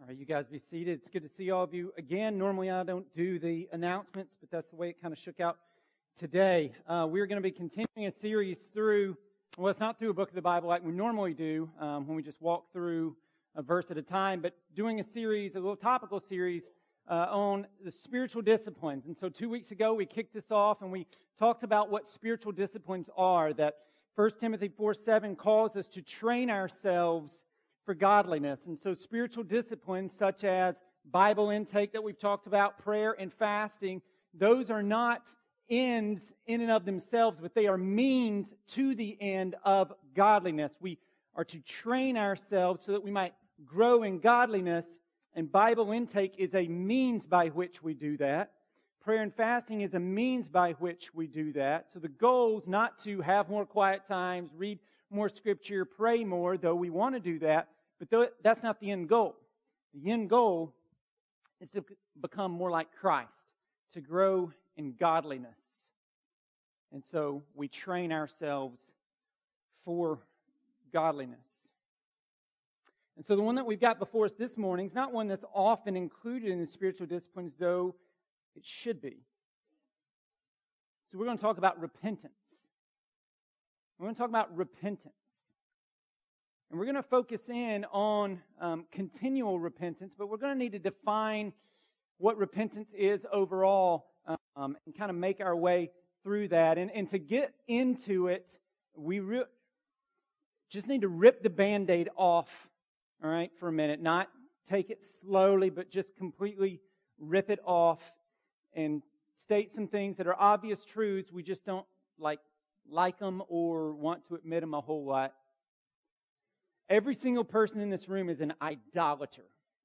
All right, you guys be seated. It's good to see all of you again. Normally I don't do the announcements, but that's the way it kind of shook out today. We're going to be continuing a series through, well, it's not through a book of the Bible like we normally do when we just walk through a verse at a time, but doing a series, a little topical series on the spiritual disciplines. And so 2 weeks ago we kicked this off and we talked about what spiritual disciplines are, that 1 Timothy 4:7 calls us to train ourselves for godliness. And so spiritual disciplines such as Bible intake that we've talked about, prayer and fasting, those are not ends in and of themselves, but they are means to the end of godliness. We are to train ourselves so that we might grow in godliness, and Bible intake is a means by which we do that. Prayer and fasting is a means by which we do that. So the goal is not to have more quiet times, read more scripture, pray more, though we want to do that, but that's not the end goal. The end goal is to become more like Christ, to grow in godliness. And so we train ourselves for godliness. And so the one that we've got before us this morning is not one that's often included in the spiritual disciplines, though it should be. So we're going to talk about repentance. We're going to talk about repentance. And we're going to focus in on continual repentance, but we're going to need to define what repentance is overall and kind of make our way through that. And to get into it, we just need to rip the Band-Aid off, all right, for a minute. Not take it slowly, but just completely rip it off and state some things that are obvious truths. We just don't like them or want to admit them a whole lot. Every single person in this room is an idolater.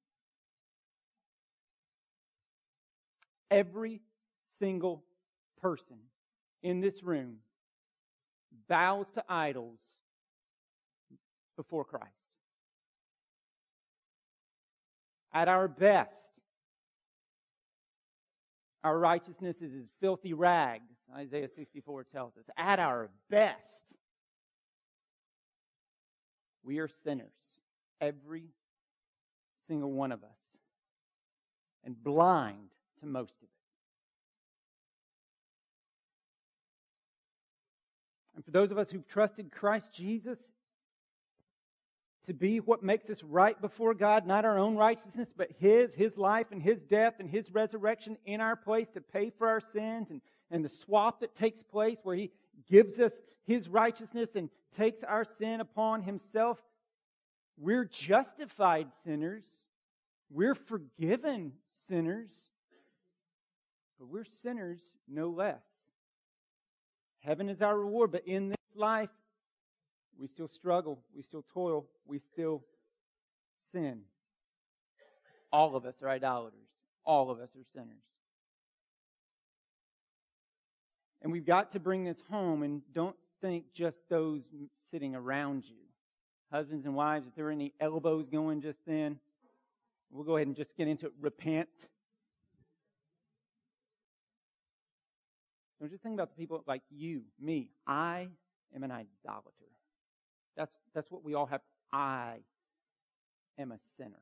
Every single person in this room bows to idols before Christ. At our best, our righteousness is as filthy rags, Isaiah 64 tells us. At our best, we are sinners, every single one of us, and blind to most of it. And for those of us who've trusted Christ Jesus to be what makes us right before God, not our own righteousness, but His life and His death and His resurrection in our place to pay for our sins, and the swap that takes place where He gives us His righteousness and takes our sin upon Himself. We're justified sinners. We're forgiven sinners. But we're sinners no less. Heaven is our reward, but in this life, we still struggle, we still toil, we still sin. All of us are idolaters. All of us are sinners. And we've got to bring this home, and don't think just those sitting around you. Husbands and wives, if there are any elbows going just then, we'll go ahead and just get into it. Repent. Don't just think about the people like you, me. I am an idolater. That's what we all have. I am a sinner.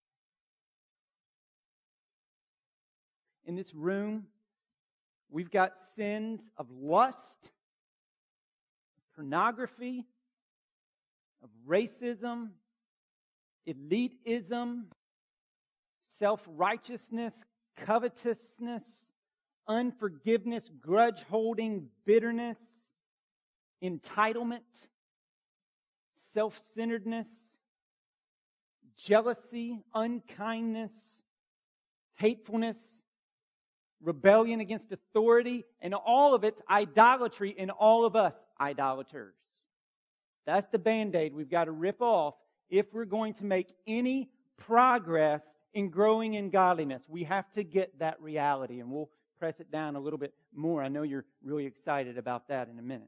In this room, we've got sins of lust, pornography, of racism, elitism, self-righteousness, covetousness, unforgiveness, grudge-holding, bitterness, entitlement, self-centeredness, jealousy, unkindness, hatefulness, rebellion against authority, and all of it's idolatry in all of us idolaters. That's the Band-Aid we've got to rip off if we're going to make any progress in growing in godliness. We have to get that reality, and we'll press it down a little bit more. I know you're really excited about that in a minute.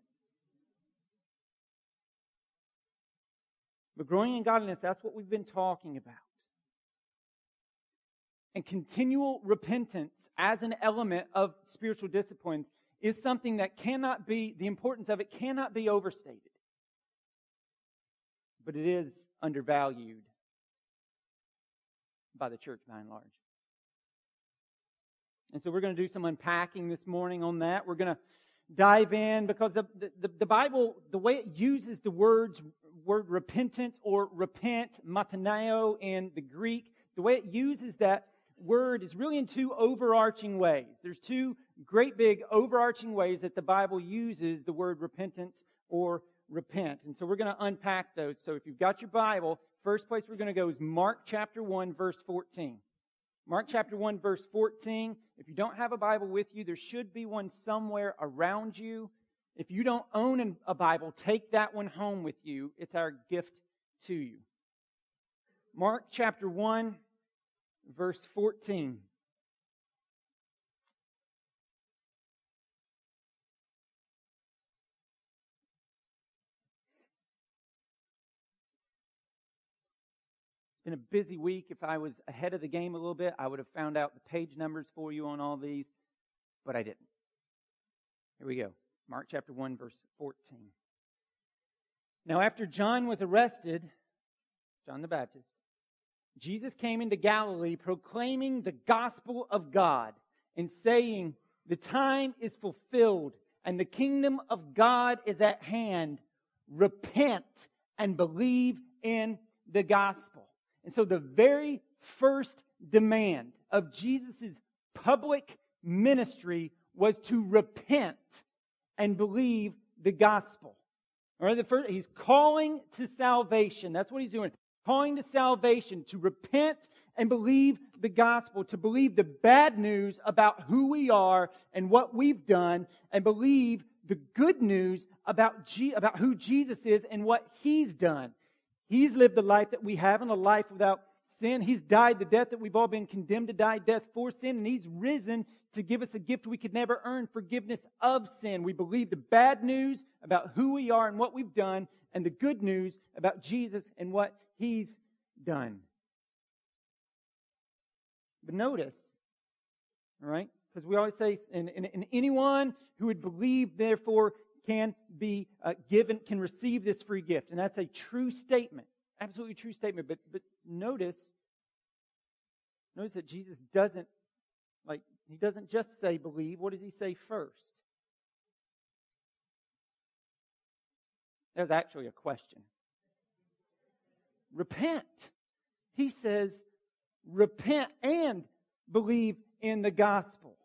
But growing in godliness, that's what we've been talking about. And continual repentance as an element of spiritual disciplines is something that cannot be, the importance of it cannot be overstated. But it is undervalued by the church by and large. And so we're going to do some unpacking this morning on that. We're going to dive in because the Bible, the way it uses the word repentance or repent, mataneo in the Greek, the way it uses that word is really in two overarching ways. There's two great big overarching ways that the Bible uses the word repentance or repent. And so we're going to unpack those. So if you've got your Bible, first place we're going to go is Mark chapter 1, verse 14. Mark chapter 1, verse 14. If you don't have a Bible with you, there should be one somewhere around you. If you don't own a Bible, take that one home with you. It's our gift to you. Mark chapter 1, verse 14. It's been a busy week. If I was ahead of the game a little bit, I would have found out the page numbers for you on all these, but I didn't. Here we go. Mark chapter 1, verse 14. Now after John was arrested, John the Baptist, Jesus came into Galilee proclaiming the gospel of God and saying, "The time is fulfilled and the kingdom of God is at hand. Repent and believe in the gospel." And so the very first demand of Jesus' public ministry was to repent and believe the gospel. All right, he's calling to salvation. That's what he's doing. Calling to salvation, to repent and believe the gospel, to believe the bad news about who we are and what we've done, and believe the good news about who Jesus is and what He's done. He's lived the life that we have, and a life without sin. He's died the death that we've all been condemned to die, death for sin, and He's risen to give us a gift we could never earn, forgiveness of sin. We believe the bad news about who we are and what we've done, and the good news about Jesus and what He's done. But notice, all right, because we always say, and anyone who would believe, therefore, can be given, can receive this free gift. And that's a true statement. Absolutely true statement. But notice that Jesus doesn't just say believe. What does He say first? That was actually a question. Repent. He says, repent and believe in the gospel.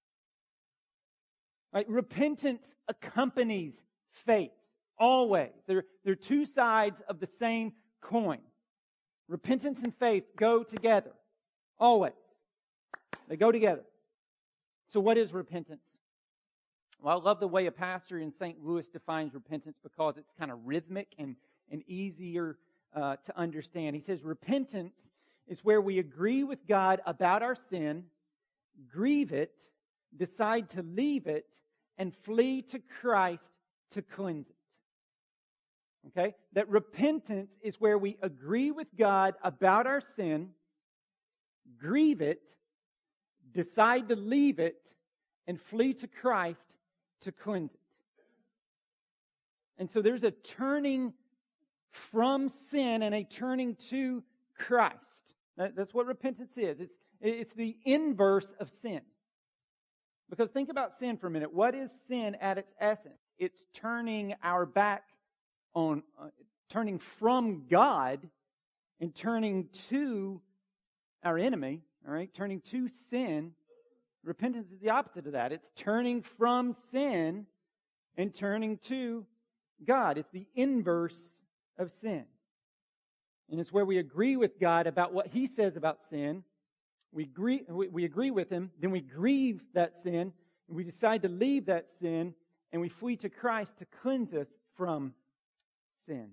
Right? Repentance accompanies faith, always. They're two sides of the same coin. Repentance and faith go together, always. They go together. So what is repentance? Well, I love the way a pastor in St. Louis defines repentance because it's kind of rhythmic and easier to understand. He says repentance is where we agree with God about our sin, grieve it, decide to leave it, and flee to Christ to cleanse it. Okay? That repentance is where we agree with God about our sin, grieve it, decide to leave it, and flee to Christ to cleanse it. And so there's a turning from sin and a turning to Christ. That's what repentance is. It's the inverse of sin. Because think about sin for a minute. What is sin at its essence? It's turning our back on, turning from God and turning to our enemy, all right? Turning to sin. Repentance is the opposite of that. It's turning from sin and turning to God. It's the inverse of sin. And it's where we agree with God about what He says about sin. We agree with Him, then we grieve that sin, and we decide to leave that sin, and we flee to Christ to cleanse us from sin.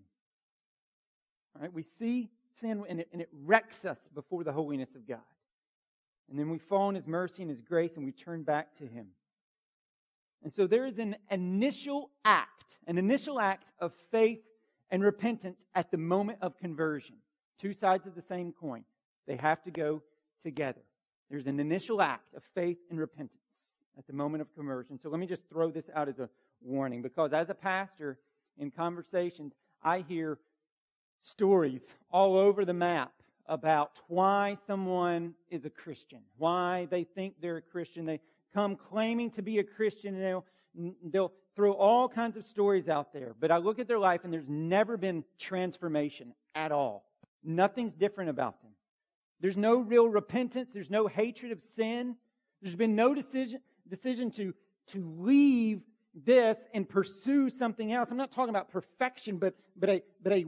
All right? We see sin, and it wrecks us before the holiness of God. And then we fall in His mercy and His grace, and we turn back to Him. And so there is an initial act of faith and repentance at the moment of conversion. Two sides of the same coin. They have to go together. There's an initial act of faith and repentance at the moment of conversion. So let me just throw this out as a warning, because as a pastor, in conversations, I hear stories all over the map about why someone is a Christian, why they think they're a Christian. They come claiming to be a Christian, and they'll throw all kinds of stories out there. But I look at their life, and there's never been transformation at all. Nothing's different about them. There's no real repentance. There's no hatred of sin. There's been no decision to leave this and pursue something else. I'm not talking about perfection, but a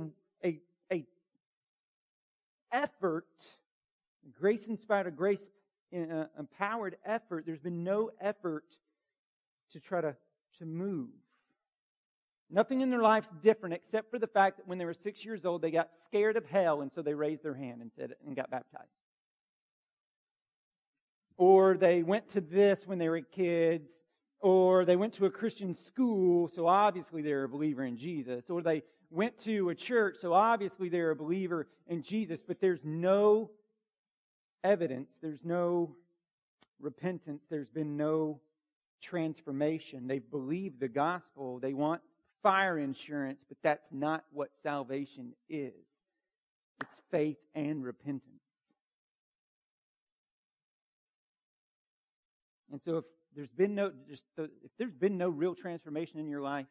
effort, grace-inspired or grace-empowered effort. There's been no effort to try to move. Nothing in their life's different except for the fact that when they were 6 years old, they got scared of hell, and so they raised their hand and got baptized. Or they went to this when they were kids, or they went to a Christian school, so obviously they're a believer in Jesus. Or they went to a church, so obviously they're a believer in Jesus. But there's no evidence, there's no repentance, there's been no transformation. They've believed the gospel, they want fire insurance, but that's not what salvation is. It's faith and repentance. And so if there's been no real transformation in your life,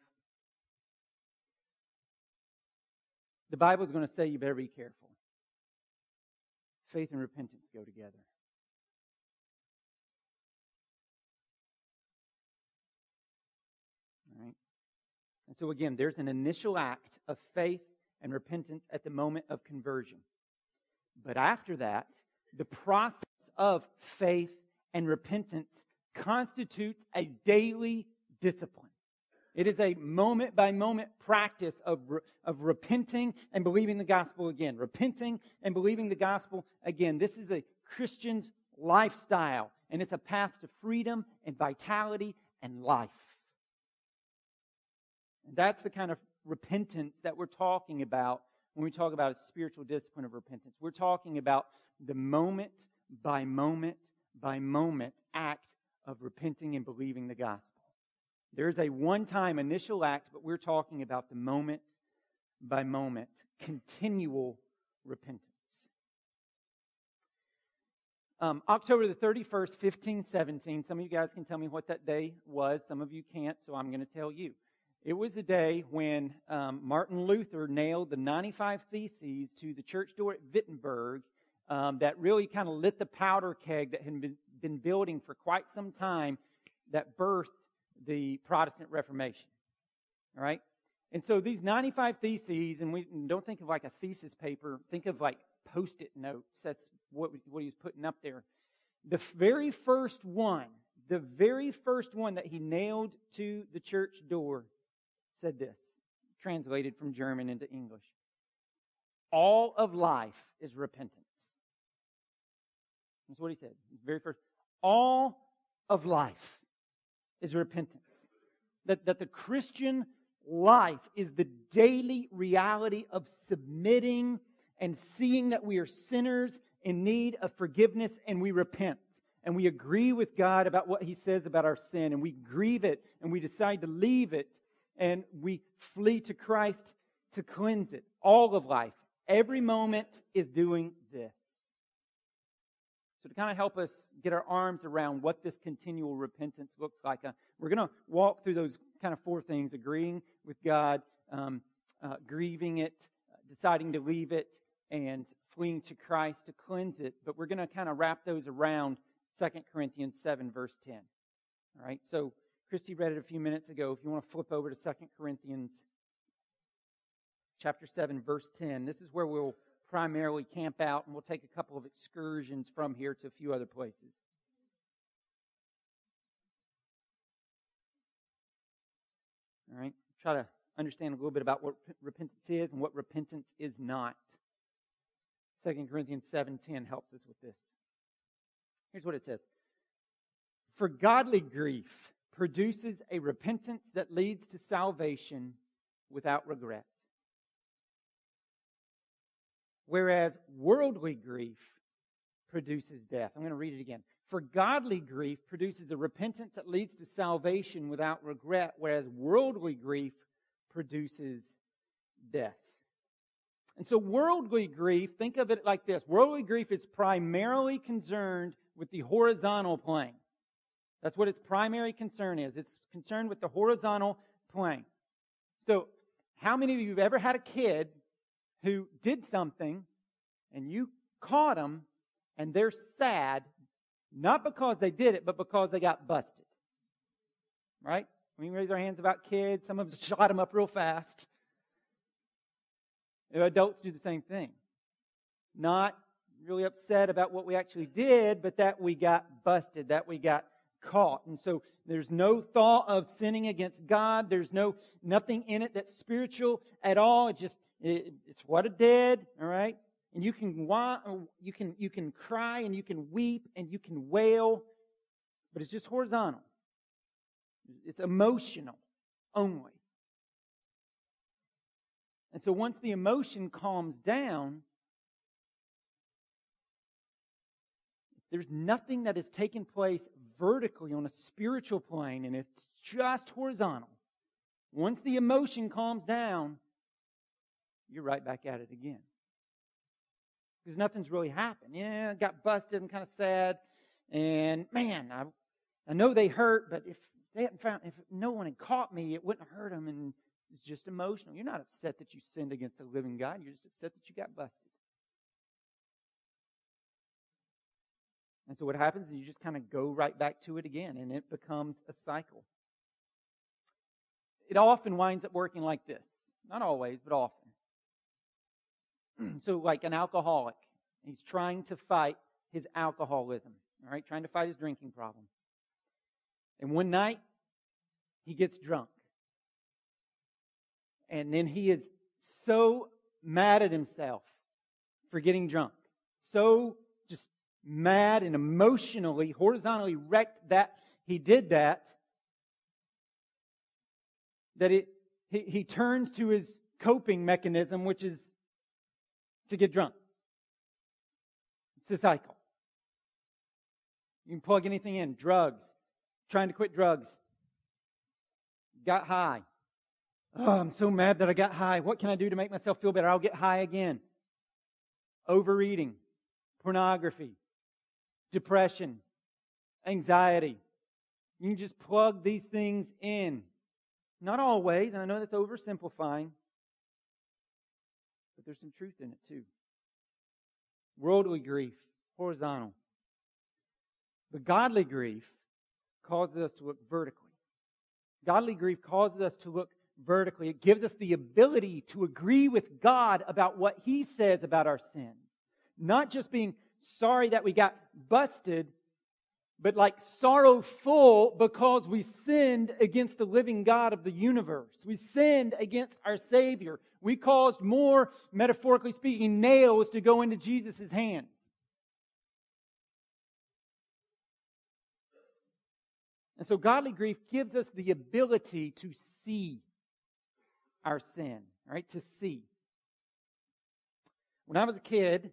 the Bible is going to say you better be careful. Faith and repentance go together. All right? And so again, there's an initial act of faith and repentance at the moment of conversion. But after that, the process of faith and repentance constitutes a daily discipline. It is a moment-by-moment practice of repenting and believing the gospel again. Repenting and believing the gospel again. This is a Christian's lifestyle, and it's a path to freedom and vitality and life. And that's the kind of repentance that we're talking about when we talk about a spiritual discipline of repentance. We're talking about the moment-by-moment act of repenting and believing the gospel. There's a one-time initial act, but we're talking about the moment-by-moment continual repentance. October the 31st, 1517. Some of you guys can tell me what that day was. Some of you can't, so I'm going to tell you. It was the day when Martin Luther nailed the 95 Theses to the church door at Wittenberg that really kind of lit the powder keg that had been building for quite some time that birthed the Protestant Reformation. All right? And so these 95 Theses, and we don't think of like a thesis paper, think of like Post-it notes. That's what he was putting up there. The very first one that he nailed to the church door said this, translated from German into English. All of life is repentance. That's what he said. Very first. All of life is repentance. That the Christian life is the daily reality of submitting and seeing that we are sinners in need of forgiveness, and we repent. And we agree with God about what He says about our sin, and we grieve it, and we decide to leave it, and we flee to Christ to cleanse it. All of life, every moment is doing this. So to kind of help us get our arms around what this continual repentance looks like, we're going to walk through those kind of four things: agreeing with God, grieving it, deciding to leave it, and fleeing to Christ to cleanse it. But we're going to kind of wrap those around 2 Corinthians 7, verse 10. All right, so Christy read it a few minutes ago. If you want to flip over to 2 Corinthians chapter 7, verse 10, this is where we'll primarily camp out, and we'll take a couple of excursions from here to a few other places. All right, try to understand a little bit about what repentance is and what repentance is not. 2 Corinthians 7:10 helps us with this. Here's what it says. For godly grief produces a repentance that leads to salvation without regret. Whereas worldly grief produces death. I'm going to read it again. For godly grief produces a repentance that leads to salvation without regret, whereas worldly grief produces death. And so worldly grief, think of it like this. Worldly grief is primarily concerned with the horizontal plane. That's what its primary concern is. It's concerned with the horizontal plane. So, how many of you have ever had a kid who did something and you caught them and they're sad, not because they did it, but because they got busted? Right? We can raise our hands about kids. Some of us shot them up real fast. Adults do the same thing. Not really upset about what we actually did, but that we got busted, that we got caught. And so there's no thought of sinning against God. There's nothing in it that's spiritual at all. It's what it did, all right? And you can cry and you can weep and you can wail, but it's just horizontal. It's emotional only. And so once the emotion calms down, there's nothing that has taken place vertically on a spiritual plane, and it's just horizontal. Once the emotion calms down, you're right back at it again. Because nothing's really happened. Yeah, I got busted, I'm kind of sad, and man, I know they hurt, but if no one had caught me, it wouldn't have hurt them, and it's just emotional. You're not upset that you sinned against the living God. You're just upset that you got busted. And so what happens is you just kind of go right back to it again, and it becomes a cycle. It often winds up working like this. Not always, but often. So like an alcoholic, he's trying to fight his alcoholism, all right, trying to fight his drinking problem. And one night, he gets drunk. And then he is so mad at himself for getting drunk. So just mad and emotionally, horizontally wrecked that he did that he turns to his coping mechanism, which is to get drunk. It's a cycle. You can plug anything in. Drugs. Trying to quit drugs. Got high. Oh, I'm so mad that I got high. What can I do to make myself feel better? I'll get high again. Overeating. Pornography. Depression. Anxiety. You can just plug these things in. Not always, and I know that's oversimplifying, but there's some truth in it too. Worldly grief, horizontal. But godly grief causes us to look vertically. Godly grief causes us to look vertically. It gives us the ability to agree with God about what He says about our sins. Not just being sorry that we got busted, but like sorrowful because we sinned against the living God of the universe. We sinned against our Savior. We caused more, metaphorically speaking, nails to go into Jesus' hands. And so godly grief gives us the ability to see our sin, right? To see. When I was a kid,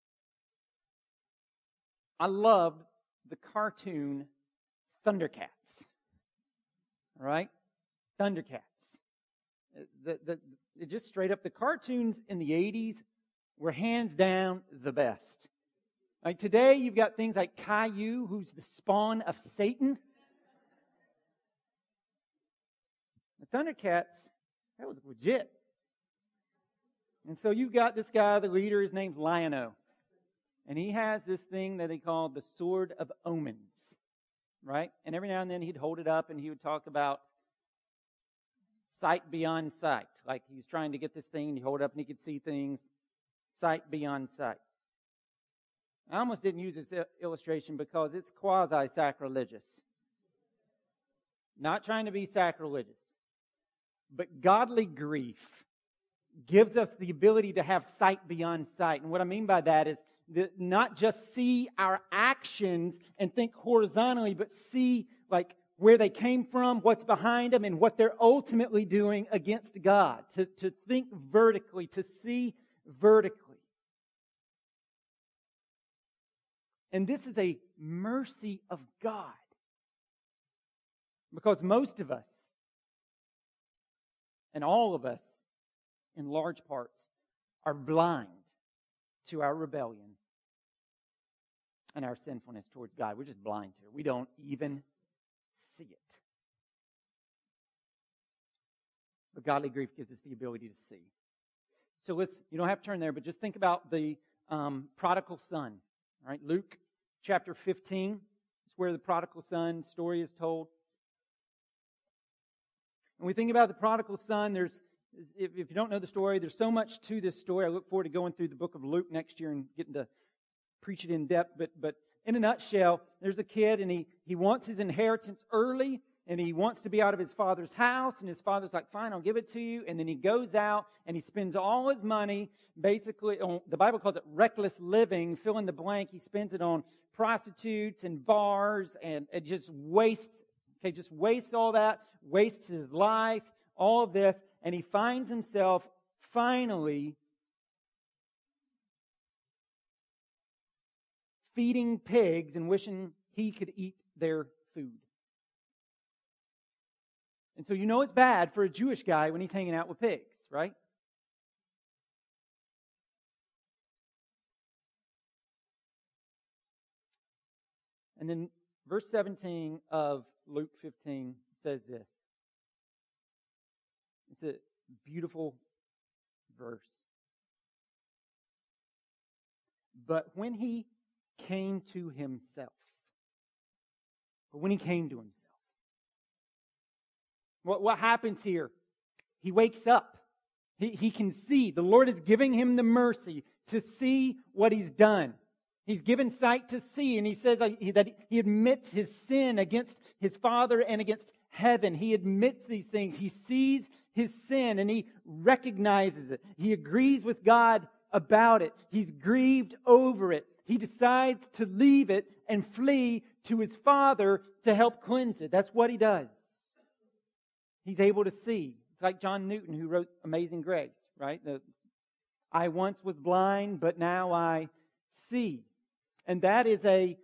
I loved the cartoon Thundercats. All right? Thundercats. Just straight up, the cartoons in the 80s were hands down the best. Like today, you've got things like Caillou, who's the spawn of Satan. The Thundercats, that was legit. And so you've got this guy, the leader, his name's Lion-O. And he has this thing that he called the Sword of Omens. Right? And every now and then he'd hold it up and he would talk about sight beyond sight. Like he's trying to get this thing and he hold it up and he could see things. Sight beyond sight. I almost didn't use this illustration because it's quasi-sacrilegious. Not trying to be sacrilegious. But godly grief gives us the ability to have sight beyond sight. And what I mean by that is not just see our actions and think horizontally, but see like where they came from, what's behind them, and what they're ultimately doing against God. To think vertically, to see vertically. And this is a mercy of God. Because most of us, and all of us, in large parts, are blind to our rebellion and our sinfulness towards God. We're just blind to it. We don't even see it. But godly grief gives us the ability to see. So you don't have to turn there, but just think about the prodigal son. All right, Luke chapter 15 is where the prodigal son story is told. When we think about the prodigal son, if you don't know the story, there's so much to this story. I look forward to going through the book of Luke next year and getting to preach it in depth. But in a nutshell, there's a kid and he wants his inheritance early, and he wants to be out of his father's house, and his father's like, fine, I'll give it to you. And then he goes out and he spends all his money, basically, the Bible calls it reckless living, fill in the blank. He spends it on prostitutes and bars, and it just wastes all that, wastes his life, all of this, and he finds himself finally feeding pigs and wishing he could eat their food. And so you know it's bad for a Jewish guy when he's hanging out with pigs, right? And then verse 17 of Luke 15 says this. It's a beautiful verse. But when he came to himself, what happens here? He wakes up. He can see. The Lord is giving him the mercy to see what he's done. He's given sight to see, and he says that he admits his sin against his Father and against heaven. He admits these things. He sees his sin, and he recognizes it. He agrees with God about it. He's grieved over it. He decides to leave it and flee to his Father to help cleanse it. That's what he does. He's able to see. It's like John Newton, who wrote Amazing Grace, right? I once was blind, but now I see. And that is in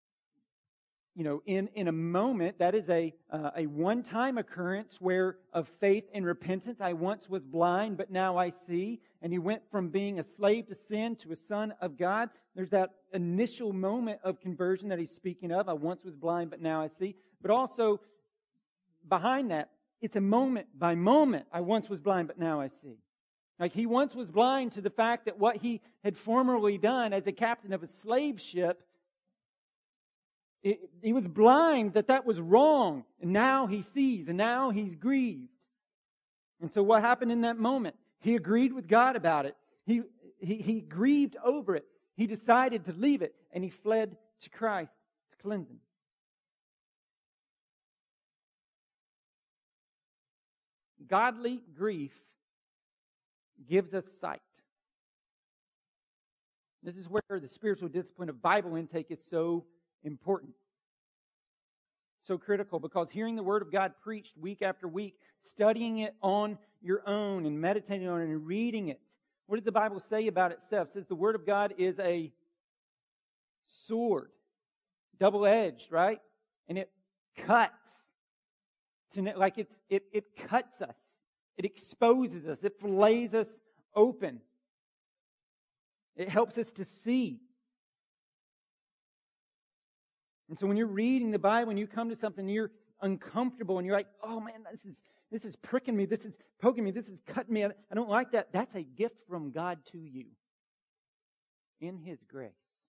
a moment, that is a one-time occurrence of faith and repentance. I once was blind, but now I see. And he went from being a slave to sin to a son of God. There's that initial moment of conversion that he's speaking of. I once was blind, but now I see. But also, behind that, it's a moment by moment. I once was blind, but now I see. Like he once was blind to the fact that what he had formerly done as a captain of a slave ship, he was blind that was wrong. And now he sees, and now he's grieved. And so what happened in that moment? He agreed with God about it. He grieved over it. He decided to leave it, and he fled to Christ to cleanse him. Godly grief gives us sight. This is where the spiritual discipline of Bible intake is so important. So critical, because hearing the Word of God preached week after week, studying it on your own and meditating on it and reading it. What does the Bible say about itself? It says the Word of God is a sword, double-edged, right? And it cuts. It cuts us. It exposes us. It fillets us open. It helps us to see. And so when you're reading the Bible and you come to something, you're uncomfortable and you're like, oh man, this is pricking me, this is poking me, this is cutting me, I don't like that. That's a gift from God to you in His grace.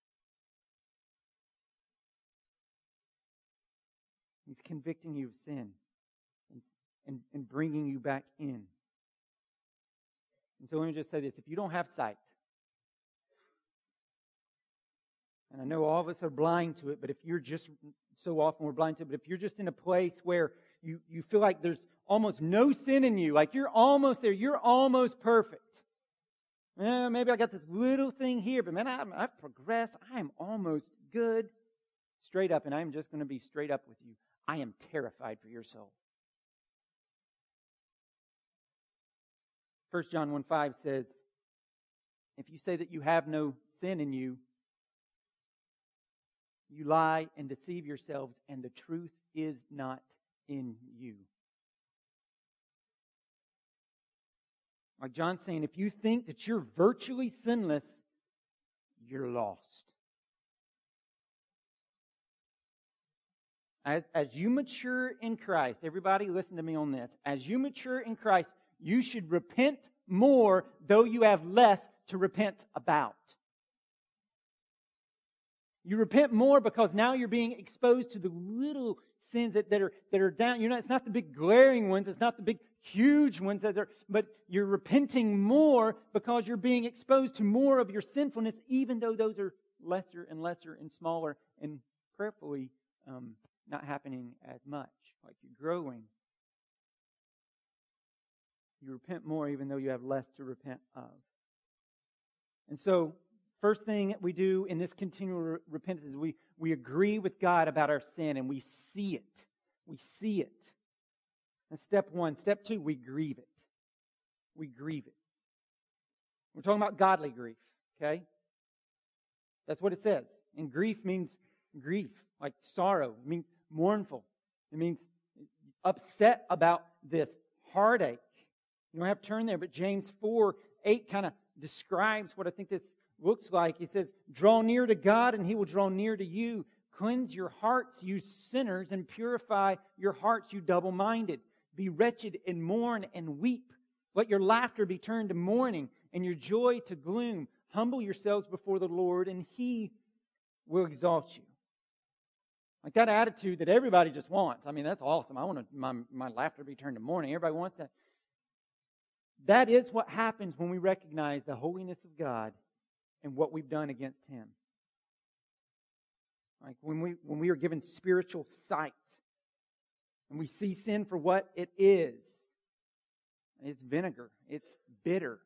He's convicting you of sin and bringing you back in. And so let me just say this. If you don't have sight, and I know all of us are blind to it, but if you're just, so often we're blind to it, but if you're just in a place where you feel like there's almost no sin in you, like you're almost there, you're almost perfect. Maybe I got this little thing here, but man, I've progressed. I am almost good. Straight up, and I'm just going to be straight up with you. I am terrified for your soul. 1 John 1:5 says, if you say that you have no sin in you, you lie and deceive yourselves, and the truth is not in you. Like John's saying, if you think that you're virtually sinless, you're lost. As you mature in Christ, everybody listen to me on this. As you mature in Christ, you should repent more, though you have less to repent about. You repent more because now you're being exposed to the little sins that are down. It's not the big glaring ones. It's not the big huge ones but you're repenting more because you're being exposed to more of your sinfulness, even though those are lesser and lesser and smaller and prayerfully not happening as much. Like you're growing. You repent more even though you have less to repent of. And so, first thing that we do in this continual repentance is we agree with God about our sin and we see it. We see it. That's step one. Step two, we grieve it. We grieve it. We're talking about godly grief, okay? That's what it says. And grief means grief, like sorrow. It means mournful. It means upset about this, heartache. You don't have to turn there, but James 4:8 kind of describes what I think this looks like. He says, draw near to God and He will draw near to you. Cleanse your hearts, you sinners, and purify your hearts, you double-minded. Be wretched and mourn and weep. Let your laughter be turned to mourning and your joy to gloom. Humble yourselves before the Lord and He will exalt you. Like that attitude that everybody just wants. I mean, that's awesome. I want my laughter to be turned to mourning. Everybody wants that. That is what happens when we recognize the holiness of God and what we've done against Him. Like when we are given spiritual sight and we see sin for what it is. It's vinegar. It's bitter.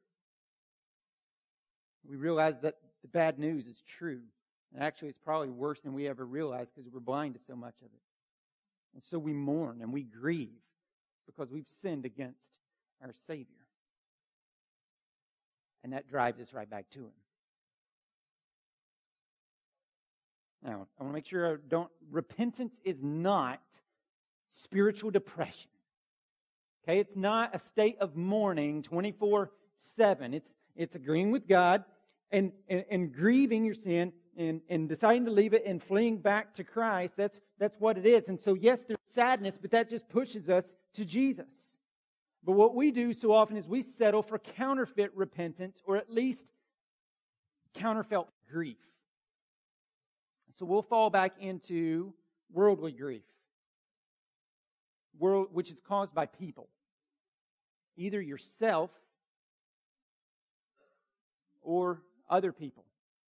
We realize that the bad news is true. And actually, it's probably worse than we ever realized because we're blind to so much of it. And so we mourn and we grieve because we've sinned against our Savior. And that drives us right back to Him. Now, I want to make sure repentance is not spiritual depression. Okay, it's not a state of mourning 24/7. It's agreeing with God and grieving your sin and deciding to leave it and fleeing back to Christ. That's what it is. And so, yes, there's sadness, but that just pushes us to Jesus. But what we do so often is we settle for counterfeit repentance, or at least counterfeit grief. So we'll fall back into worldly grief, which is caused by people. Either yourself or other people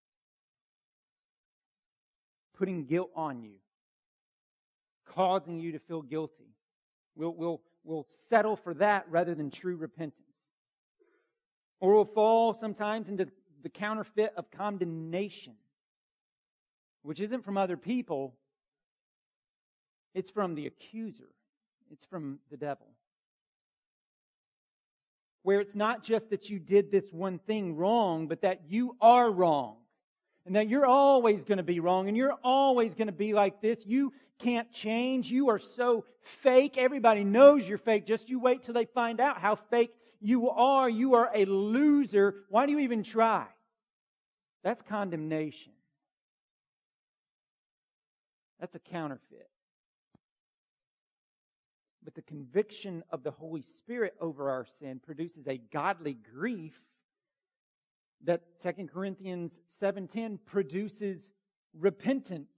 putting guilt on you, causing you to feel guilty. We'll settle for that rather than true repentance. Or we'll fall sometimes into the counterfeit of condemnation, which isn't from other people. It's from the accuser. It's from the devil. Where it's not just that you did this one thing wrong, but that you are wrong. And that you're always going to be wrong, and you're always going to be like this. You can't change. You are so fake. Everybody knows you're fake. Just you wait till they find out how fake you are. You are a loser. Why do you even try? That's condemnation. That's a counterfeit. But the conviction of the Holy Spirit over our sin produces a godly grief that 2 Corinthians 7:10 produces repentance.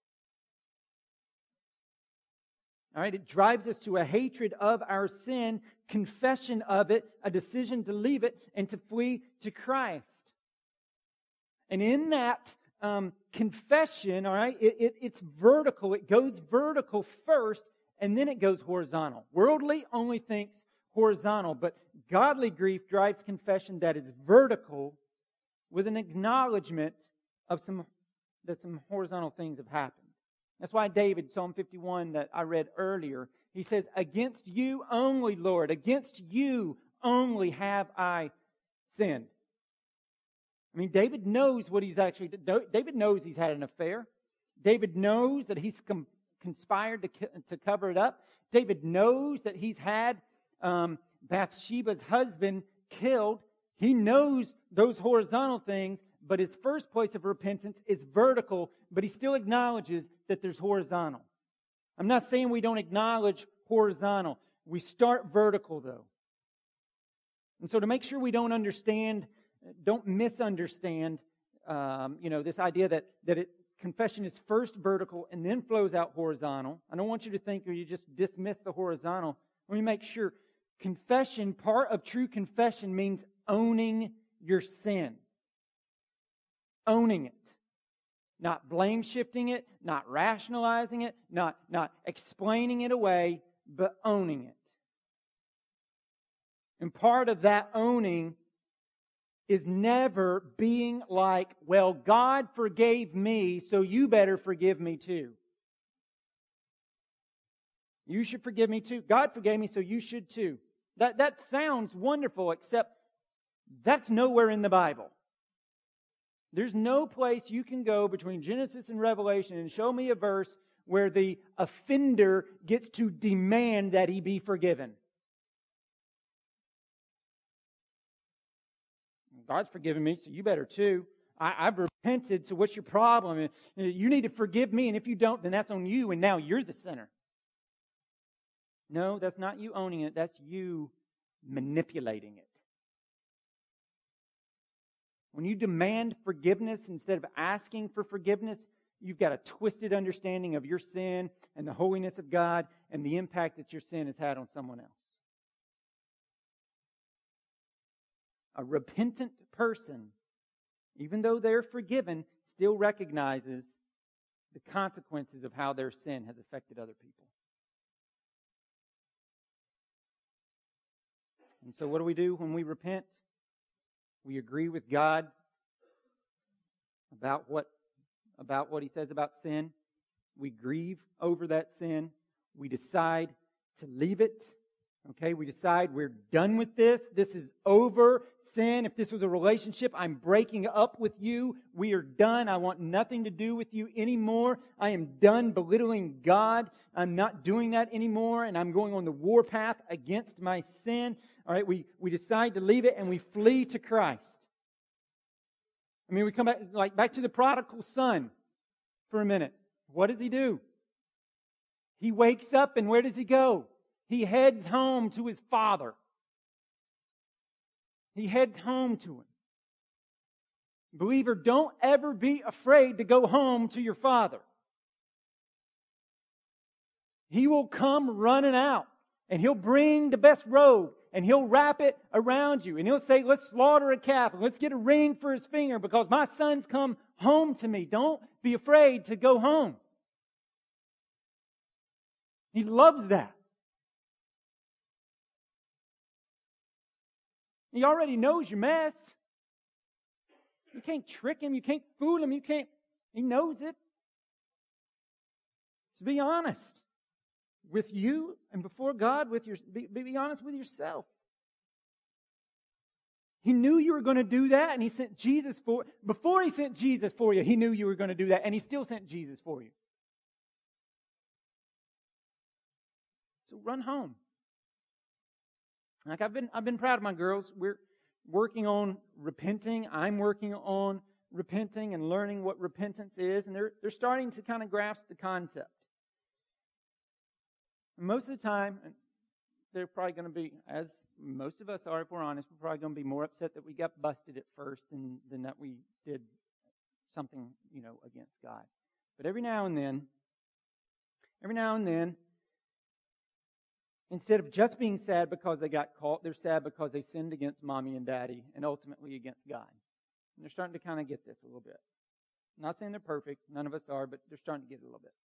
All right, it drives us to a hatred of our sin, confession of it, a decision to leave it, and to flee to Christ. And in that confession, all right, it's vertical. It goes vertical first, and then it goes horizontal. Worldly only thinks horizontal, but godly grief drives confession that is vertical with an acknowledgement of some horizontal things have happened. That's why David, Psalm 51 that I read earlier, he says, against you only, Lord, against you only have I sinned. I mean, David knows what he's actually done. David knows he's had an affair. David knows that he's conspired to cover it up. David knows that he's had Bathsheba's husband killed. He knows those horizontal things, but his first place of repentance is vertical, but he still acknowledges that there's horizontal. I'm not saying we don't acknowledge horizontal. We start vertical, though. And so to make sure we don't misunderstand, this idea that confession is first vertical and then flows out horizontal. I don't want you to think or you just dismiss the horizontal. Let me make sure. Confession, part of true confession means owning your sin. Owning it. Not blame shifting it, not rationalizing it, not explaining it away, but owning it. And part of that owning is never being like, well, God forgave me, so you better forgive me too. You should forgive me too. God forgave me, so you should too. That sounds wonderful, except that's nowhere in the Bible. There's no place you can go between Genesis and Revelation and show me a verse where the offender gets to demand that he be forgiven. God's forgiven me, so you better too. I've repented, so what's your problem? You need to forgive me, and if you don't, then that's on you, and now you're the sinner. No, that's not you owning it. That's you manipulating it. When you demand forgiveness instead of asking for forgiveness, you've got a twisted understanding of your sin and the holiness of God and the impact that your sin has had on someone else. A repentant person, even though they're forgiven, still recognizes the consequences of how their sin has affected other people. And so what do we do when we repent? We agree with God about what He says about sin. We grieve over that sin. We decide to leave it. Okay, we decide we're done with this. This is over. Sin, if this was a relationship, I'm breaking up with you. We are done. I want nothing to do with you anymore. I am done belittling God. I'm not doing that anymore, and I'm going on the warpath against my sin. All right, we decide to leave it, and we flee to Christ. I mean, we come back to the prodigal son for a minute. What does he do? He wakes up, and where does he go? He heads home to his father. He heads home to him. Believer, don't ever be afraid to go home to your father. He will come running out, and he'll bring the best robe, and he'll wrap it around you, and he'll say, let's slaughter a calf, and let's get a ring for his finger, because my son's come home to me. Don't be afraid to go home. He loves that. He already knows your mess. You can't trick him. You can't fool him. He knows it. So be honest with you and before God. Be honest with yourself. He knew you were going to do that, and He sent Jesus for. Before He sent Jesus for you, He knew you were going to do that, and He still sent Jesus for you. So run home. Like I've been proud of my girls. We're working on repenting. I'm working on repenting and learning what repentance is, and they're starting to kind of grasp the concept. And most of the time, they're probably going to be, as most of us are, if we're honest, we're probably going to be more upset that we got busted at first than that we did something, against God. But every now and then, instead of just being sad because they got caught, they're sad because they sinned against mommy and daddy and ultimately against God. And they're starting to kind of get this a little bit. I'm not saying they're perfect. None of us are, but they're starting to get it a little bit.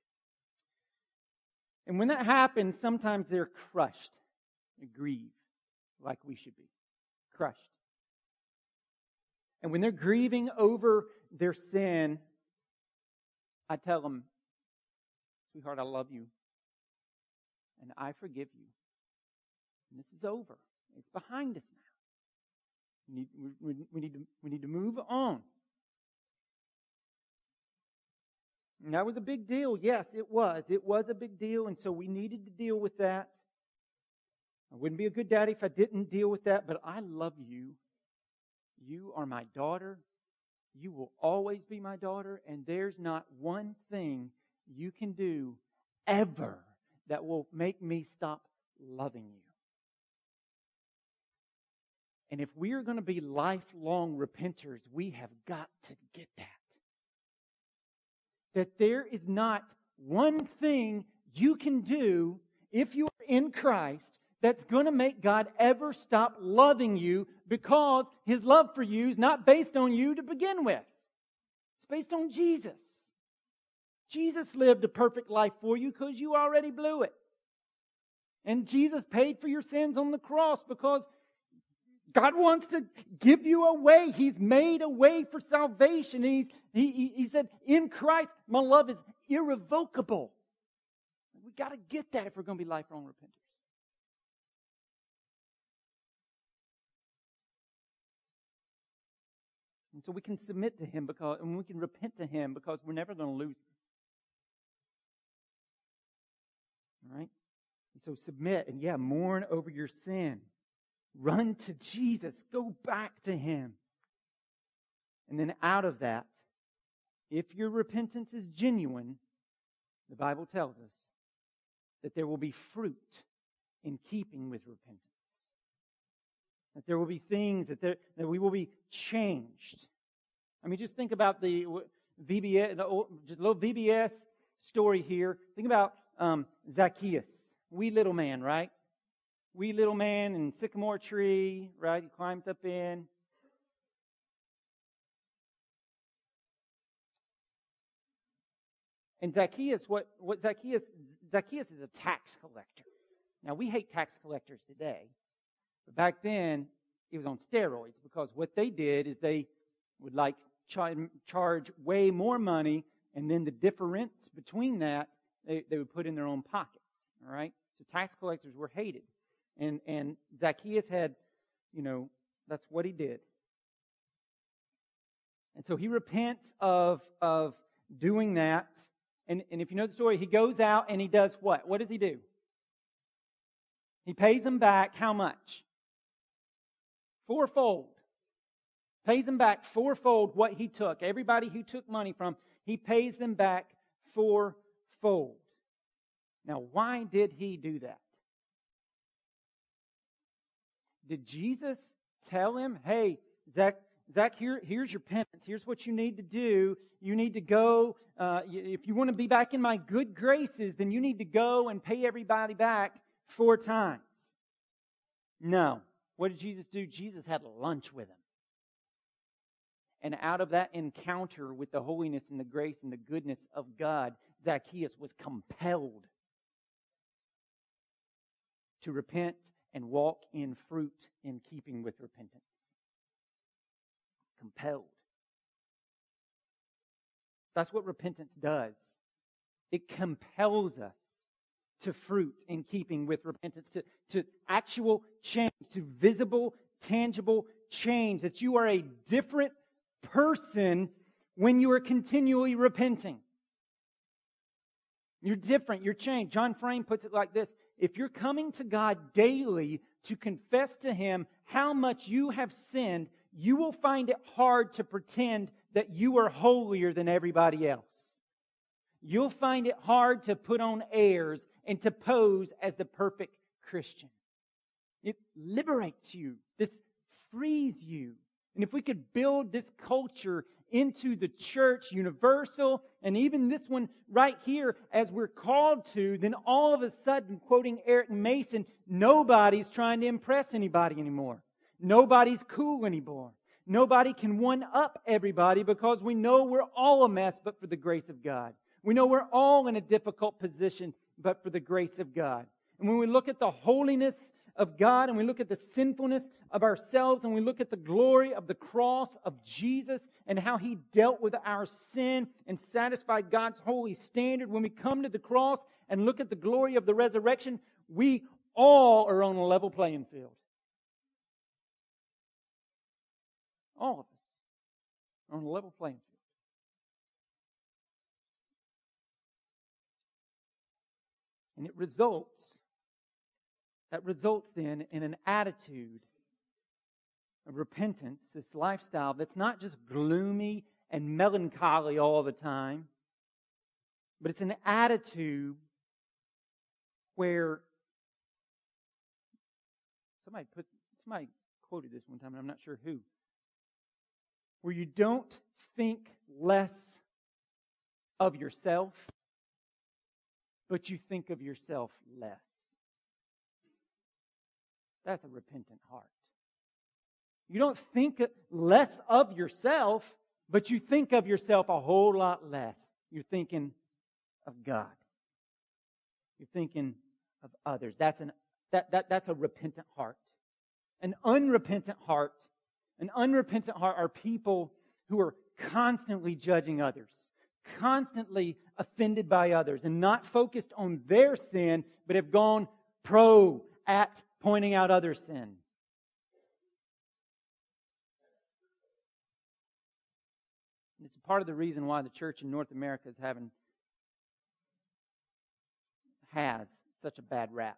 And when that happens, sometimes they're crushed. They grieve like we should be. Crushed. And when they're grieving over their sin, I tell them, sweetheart, I love you. And I forgive you. And this is over. It's behind us now. We need to move on. And that was a big deal. Yes, it was. It was a big deal, and so we needed to deal with that. I wouldn't be a good daddy if I didn't deal with that, but I love you. You are my daughter. You will always be my daughter, and there's not one thing you can do ever that will make me stop loving you. And if we are going to be lifelong repenters, we have got to get that. That there is not one thing you can do if you are in Christ that's going to make God ever stop loving you, because His love for you is not based on you to begin with. It's based on Jesus. Jesus lived a perfect life for you because you already blew it. And Jesus paid for your sins on the cross because God wants to give you a way. He's made a way for salvation. He said, in Christ, my love is irrevocable. We got to get that if we're going to be lifelong repenters. And so we can submit to Him and we can repent to Him because we're never going to lose Him. All right? And so submit and mourn over your sin. Run to Jesus. Go back to Him. And then out of that, if your repentance is genuine, the Bible tells us that there will be fruit in keeping with repentance. That there will be things that we will be changed. I mean, just think about the VBS, just a little VBS story here. Think about Zacchaeus, wee little man, right? Wee little man in sycamore tree, right? He climbs up in. And Zacchaeus, Zacchaeus is a tax collector. Now, we hate tax collectors today. But back then, it was on steroids, because what they did is they would charge way more money, and then the difference between that, they would put in their own pockets. All right? So tax collectors were hated. And Zacchaeus had, that's what he did. And so he repents of doing that. And if you know the story, he goes out and he does what? What does he do? He pays them back how much? Fourfold. Pays them back fourfold what he took. Everybody who took money from, he pays them back fourfold. Now, why did he do that? Did Jesus tell him, hey, Zach, here's your penance. Here's what you need to do. You need to go, if you want to be back in my good graces, then you need to go and pay everybody back 4 times. No. What did Jesus do? Jesus had lunch with him. And out of that encounter with the holiness and the grace and the goodness of God, Zacchaeus was compelled to repent and walk in fruit in keeping with repentance. Compelled. That's what repentance does. It compels us to fruit in keeping with repentance, to actual change, to visible, tangible change, that you are a different person when you are continually repenting. You're different, you're changed. John Frame puts it like this: if you're coming to God daily to confess to Him how much you have sinned, you will find it hard to pretend that you are holier than everybody else. You'll find it hard to put on airs and to pose as the perfect Christian. It liberates you. This frees you. And if we could build this culture into the church universal, and even this one right here as we're called to, then all of a sudden, quoting Eric Mason, nobody's trying to impress anybody anymore. Nobody's cool anymore. Nobody can one-up everybody, because we know we're all a mess but for the grace of God. We know we're all in a difficult position but for the grace of God. And when we look at the holiness of God, and we look at the sinfulness of ourselves, and we look at the glory of the cross of Jesus and how He dealt with our sin and satisfied God's holy standard, when we come to the cross and look at the glory of the resurrection, we all are on a level playing field. All of us are on a level playing field. And it results that results then in an attitude of repentance, this lifestyle that's not just gloomy and melancholy all the time, but it's an attitude where somebody quoted this one time, and I'm not sure who, where you don't think less of yourself, but you think of yourself less. That's a repentant heart. You don't think less of yourself, but you think of yourself a whole lot less. You're thinking of God. You're thinking of others. That's a repentant heart. An unrepentant heart are people who are constantly judging others, constantly offended by others, and not focused on their sin, but have gone pro at pointing out other sin. It's part of the reason why the church in North America has such a bad rap.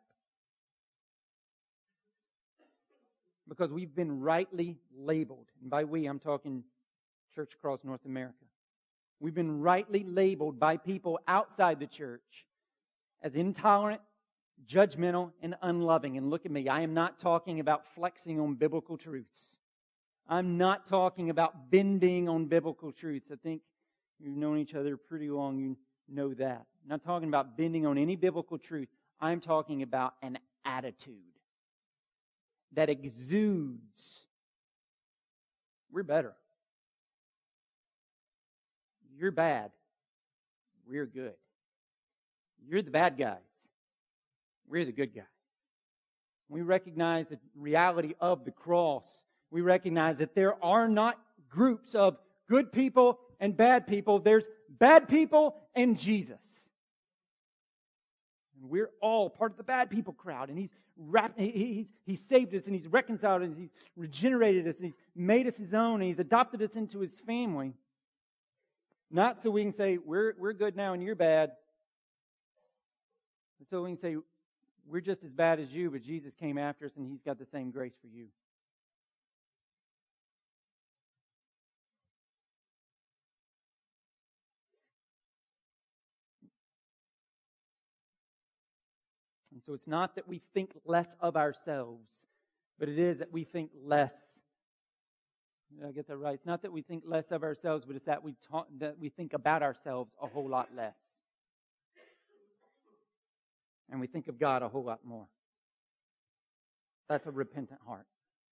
Because we've been rightly labeled, and by we I'm talking church across North America. We've been rightly labeled by people outside the church as intolerant, judgmental, and unloving. And look at me, I am not talking about flexing on biblical truths. I'm not talking about bending on biblical truths. I think you've known each other pretty long, you know that. I'm not talking about bending on any biblical truth. I'm talking about an attitude that exudes, we're better. You're bad. We're good. You're the bad guys. We're the good guys. We recognize the reality of the cross. We recognize that there are not groups of good people and bad people. There's bad people and Jesus. And we're all part of the bad people crowd. And He's saved us and He's reconciled us. He's regenerated us and He's made us His own. And He's adopted us into His family. Not so we can say, we're good now and you're bad. But so we can say, we're just as bad as you, but Jesus came after us and He's got the same grace for you. And so it's not that we think less of ourselves, but it is that we think less. Did I get that right? It's not that we think less of ourselves, but it's that we think about ourselves a whole lot less. And we think of God a whole lot more. That's a repentant heart.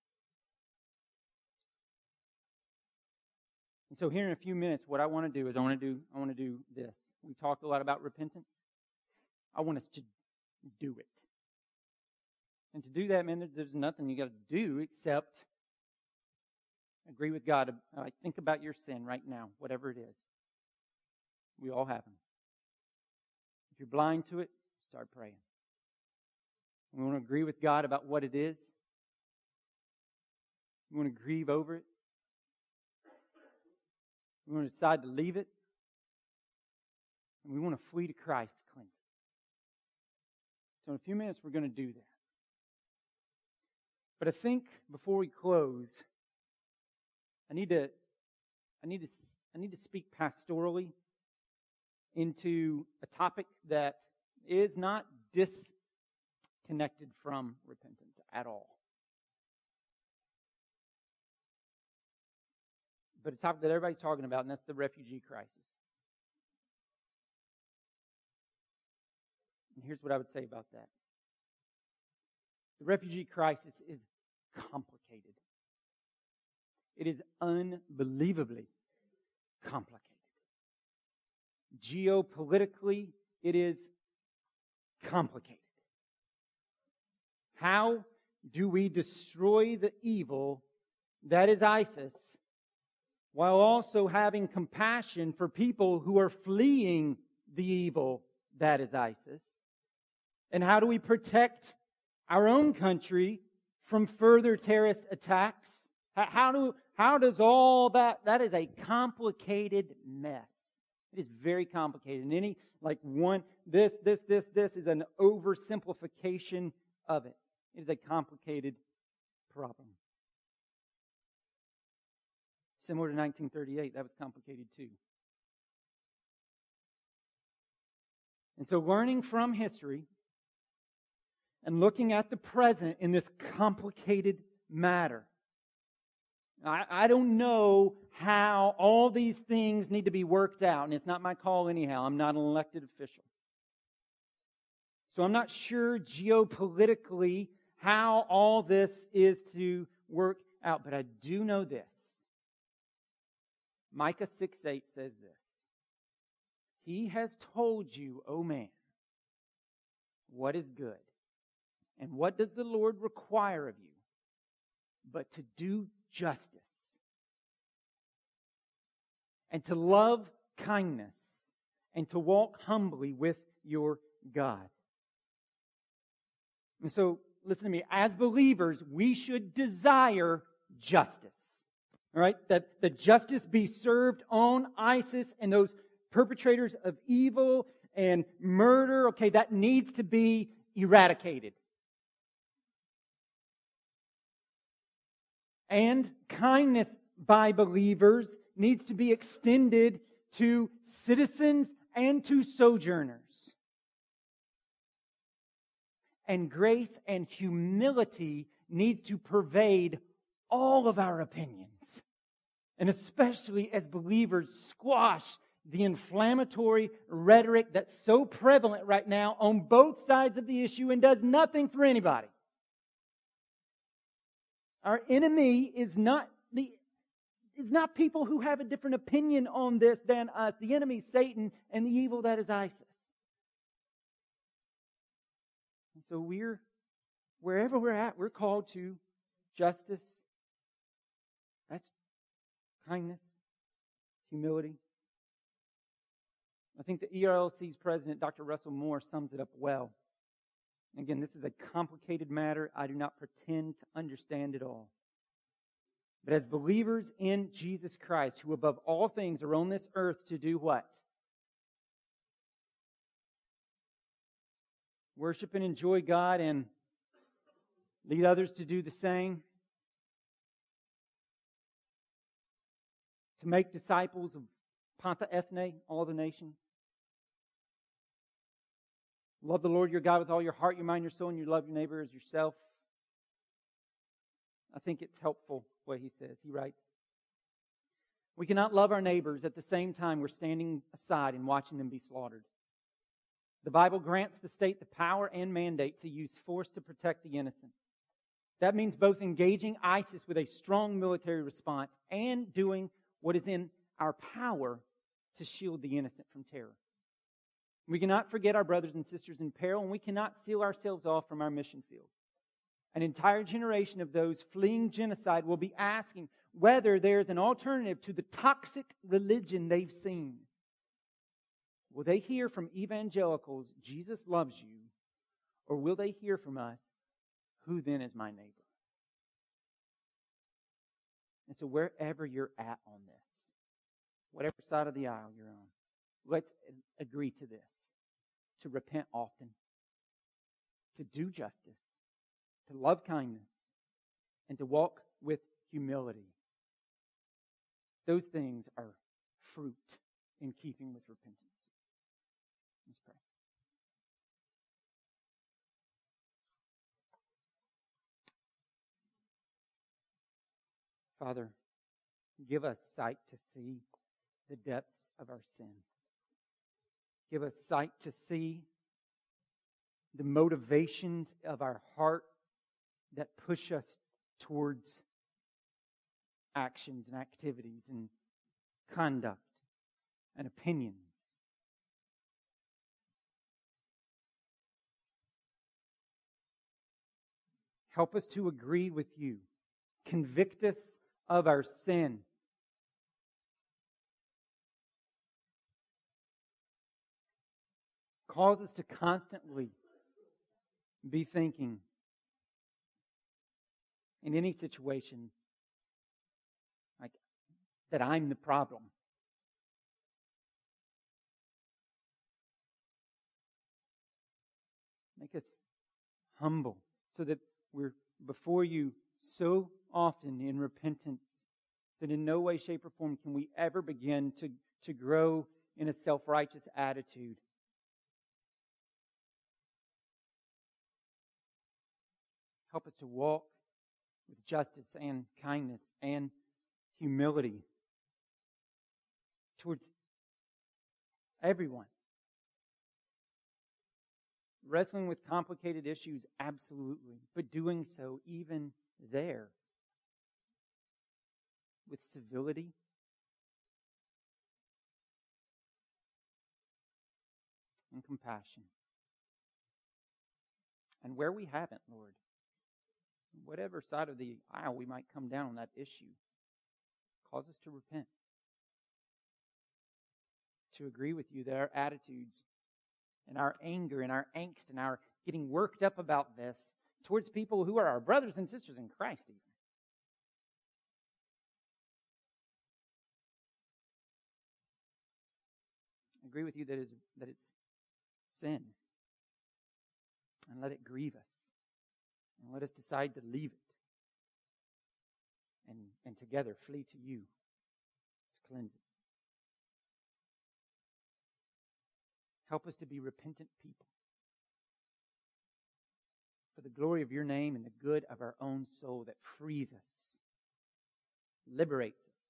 And so here in a few minutes, what I want to do is I want to do this. We talked a lot about repentance. I want us to do it. And to do that, man, there's nothing you got to do except agree with God. Think about your sin right now, whatever it is. We all have them. If you're blind to it, start praying. We want to agree with God about what it is. We want to grieve over it. We want to decide to leave it. And we want to flee to Christ to cleanse it. So in a few minutes, we're going to do that. But I think before we close, I need to speak pastorally into a topic that is not disconnected from repentance at all. But a topic that everybody's talking about, and that's the refugee crisis. And here's what I would say about that. The refugee crisis is complicated. It is unbelievably complicated. Geopolitically, it is complicated. How do we destroy the evil that is ISIS while also having compassion for people who are fleeing the evil that is ISIS? And how do we protect our own country from further terrorist attacks? How does all that is a complicated mess. It is very complicated. And this is an oversimplification of it. It is a complicated problem. Similar to 1938, that was complicated too. And so learning from history and looking at the present in this complicated matter. I don't know how all these things need to be worked out, and it's not my call anyhow. I'm not an elected official. So I'm not sure geopolitically how all this is to work out, but I do know this. Micah 6:8 says this. He has told you, O man, what is good. And what does the Lord require of you? But to do justice. And to love kindness. And to walk humbly with your God. And so, listen to me. As believers, we should desire justice. All right? That justice be served on ISIS and those perpetrators of evil and murder. Okay, that needs to be eradicated. And kindness by believers needs to be extended to citizens and to sojourners. And grace and humility needs to pervade all of our opinions. And especially as believers squash the inflammatory rhetoric that's so prevalent right now on both sides of the issue and does nothing for anybody. Our enemy is not people who have a different opinion on this than us. The enemy is Satan, and the evil that is ISIS. And so wherever we're at, we're called to justice. That's kindness, humility. I think the ERLC's president, Dr. Russell Moore, sums it up well. Again, this is a complicated matter. I do not pretend to understand it all. But as believers in Jesus Christ, who above all things are on this earth to do what? Worship and enjoy God and lead others to do the same. To make disciples of Panta Ethne, all the nations. Love the Lord your God with all your heart, your mind, your soul, and you love your neighbor as yourself. I think it's helpful what he says. He writes, we cannot love our neighbors at the same time we're standing aside and watching them be slaughtered. The Bible grants the state the power and mandate to use force to protect the innocent. That means both engaging ISIS with a strong military response and doing what is in our power to shield the innocent from terror. We cannot forget our brothers and sisters in peril, and we cannot seal ourselves off from our mission field. An entire generation of those fleeing genocide will be asking whether there's an alternative to the toxic religion they've seen. Will they hear from evangelicals, Jesus loves you, or will they hear from us, who then is my neighbor? And so wherever you're at on this, whatever side of the aisle you're on, let's agree to this. To repent often. To do justice. To love kindness. And to walk with humility. Those things are fruit in keeping with repentance. Let's pray. Father, give us sight to see the depths of our sin. Give us sight to see the motivations of our heart that push us towards actions and activities and conduct and opinions. Help us to agree with you. Convict us of our sin. Cause us to constantly be thinking in any situation like that I'm the problem. Make us humble so that We're before you so often in repentance that in no way, shape, or form can we ever begin to grow in a self-righteous attitude. Help us to walk with justice and kindness and humility towards everyone. Wrestling with complicated issues, absolutely, but doing so even there with civility and compassion. And where we haven't, Lord, whatever side of the aisle we might come down on that issue, cause us to repent. To agree with you that our attitudes and our anger and our angst and our getting worked up about this towards people who are our brothers and sisters in Christ even, agree with you that it's sin. And let it grieve us. And let us decide to leave it. And together flee to you to cleanse it. Help us to be repentant people for the glory of your name and the good of our own soul that frees us, liberates us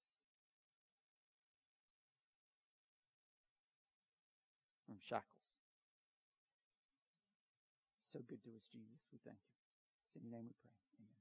from shackles. So good to us, Jesus. We thank you. It's in your name we pray. Amen.